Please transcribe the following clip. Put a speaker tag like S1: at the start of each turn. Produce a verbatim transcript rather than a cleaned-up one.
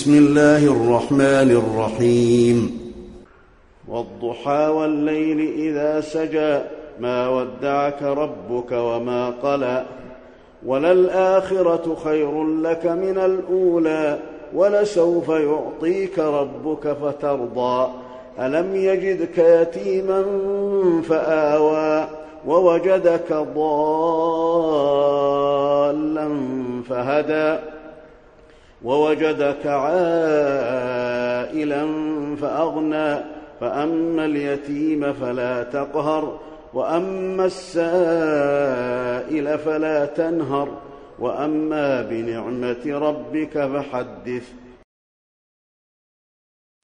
S1: بسم الله الرحمن الرحيم
S2: والضحى والليل إذا سجى ما ودعك ربك وما قلى وللآخرة خير لك من الأولى ولسوف يعطيك ربك فترضى ألم يجدك يتيما فآوى ووجدك ضالا فهدى ووجدك عائلا فأغنى فأما اليتيم فلا تقهر وأما السائل فلا تنهر وأما بنعمة ربك فحدث